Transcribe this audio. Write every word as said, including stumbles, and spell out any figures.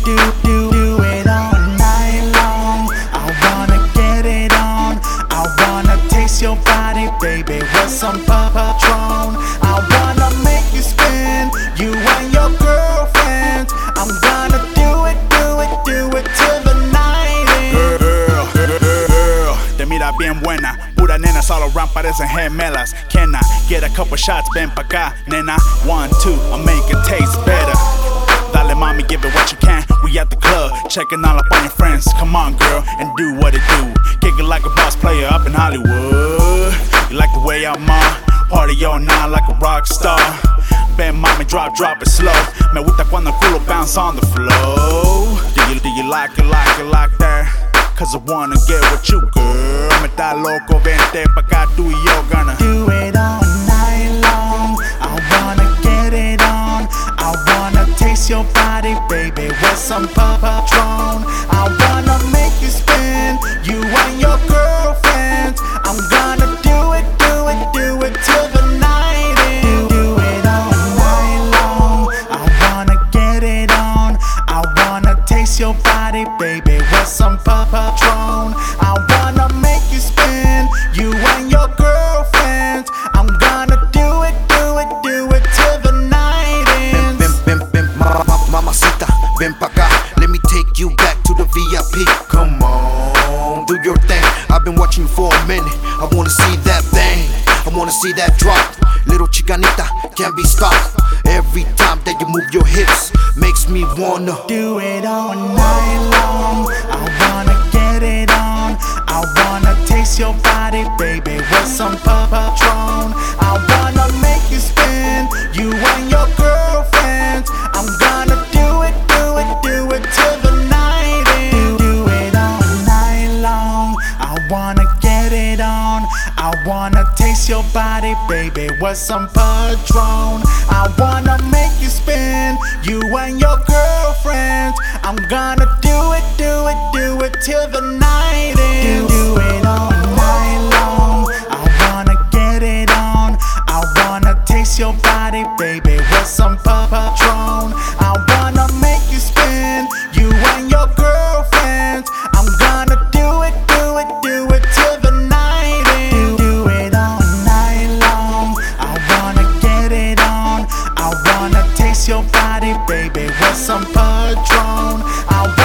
do, do, do it all night long. I wanna get it on. I wanna taste your body, baby, with some Patron. I wanna make you spin, you and your girlfriend. I'm gonna do it, do it, do it till the night ends. Girl, girl, girl, te mira bien buena. Pura nenas all around, parecen gemelas. Can I get a couple shots? Ven pa' acá, nena. One, two, I'll make it taste better. Dale, mommy, give it what you can. We at the club, checking all up on your friends. Come on, girl, and do what it do. Kick it like a boss player up in Hollywood. You like the way I'm on? Party all night like a rock star. Ven, mommy, drop, drop it slow. Me gusta cuando el culo bounce on the floor. Do you, do you like it, like it, like that? Cause I wanna get with you, girl. Me está loco, vente pa' acá, tú y yo gonna do it all night long. I wanna get it on. I wanna taste your body, baby, with some Patron. I wanna make you spin, you and your girlfriend. I'm gonna do it, do it, do it till the night ends. Do it all night long. I wanna get it on. I wanna taste your body, baby, with some Patron. I wanna make you spin, you and your girlfriend. I'm gonna do it, do it, do it till the night ends. Ven, ven, ven, ma, ma, mamacita, ven pa' acá. Let me take you back to the V I P. Come on, do your thing. I've been watching you for a minute. I wanna see that bang, I wanna see that drop. Little chicanita, can't be stopped. Every time that you move your hips, makes me wanna do it all night long. I wanna get it on. I wanna taste your body, baby, with some Patron. I wanna make you spin, you and your girlfriend. I'm gonna do it, do it, do it till the night ends. Do it all night long. I wanna get it on. I wanna taste your body, baby, with some Patron. I wanna make you spin, you and your girlfriend. I'm gonna do it, do it, do it till the night ends. Do it all night long. I wanna get it on. I wanna taste your body, baby, with some Patron. I wanna make you spin, you and your girlfriend. I'm gonna do it, do it, do it till the night ends. Do it all night long. I wanna get it on. I wanna taste your body, baby, with some Patron. I